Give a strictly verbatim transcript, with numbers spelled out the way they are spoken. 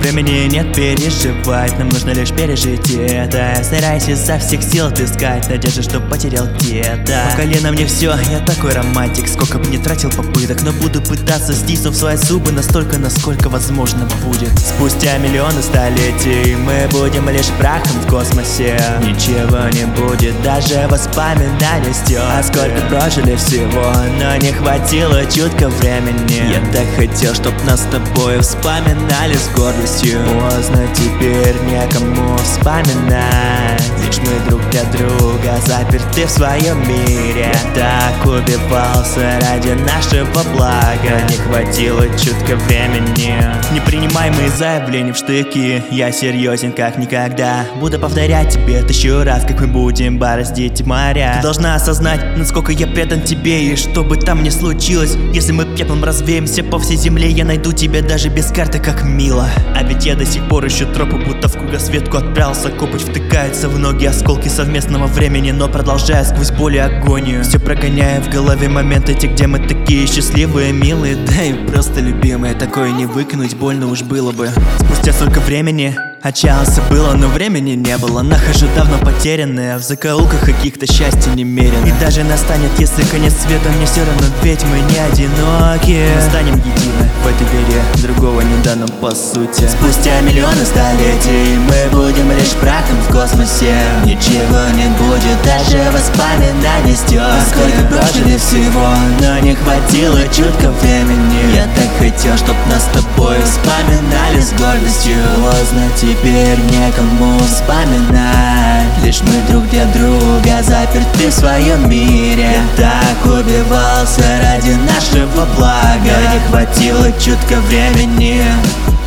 Времени нет переживать, нам нужно лишь пережить это. Старайся изо всех сил отыскать надежду, что потерял где-то. По колено мне все, я такой романтик. Сколько бы не тратил попыток, но буду пытаться, стиснув свои зубы настолько, насколько возможно будет. Спустя миллионы столетий мы будем лишь прахом в космосе. Ничего не будет, даже воспоминаний стер. А сколько прожили всего, но не хватило чутко времени. Я так хотел, чтоб нас с тобой вспоминали с гордостью. Поздно, теперь некому вспоминать. Лишь мы друг для друга заперты в своем мире. Я так убивался ради нашего блага, не хватило чутко времени. Не принимай мои заявления в штыки, я серьезен как никогда. Буду повторять тебе тысячу раз, как мы будем бороздить моря. Ты должна осознать, насколько я предан тебе. И что бы там ни случилось, если мы пеплом развеемся по всей земле, я найду тебя даже без карты, как мило. А ведь я до сих пор ищу тропы, будто в кругосветку отправился копоть. Втыкается в ноги осколки совместного времени, но продолжая сквозь боль и агонию. Все прогоняя в голове моменты те, где мы такие счастливые, милые, да и просто любимые. Такое не выкинуть, больно уж было бы. Спустя столько времени отчаялся было, но времени не было. Нахожу давно потерянное в закоулках каких-то счастья немерено. И даже настанет, если конец света, мне все равно, ведь мы не одиноки. Мы станем едины в этой вере, другого не дано по сути. Спустя миллионы столетий мы будем лишь прахом в космосе. Ничего не будет, даже воспоминаний стер. Сколько прожили всего, но не хватило чутко времени. Я так хотел, чтоб нас с тобой вспоминали с гордостью. Поздно, теперь некому вспоминать. Лишь мы друг для друга заперты в своем мире. Я так убивался ради нашего блага, не хватило чутко времени.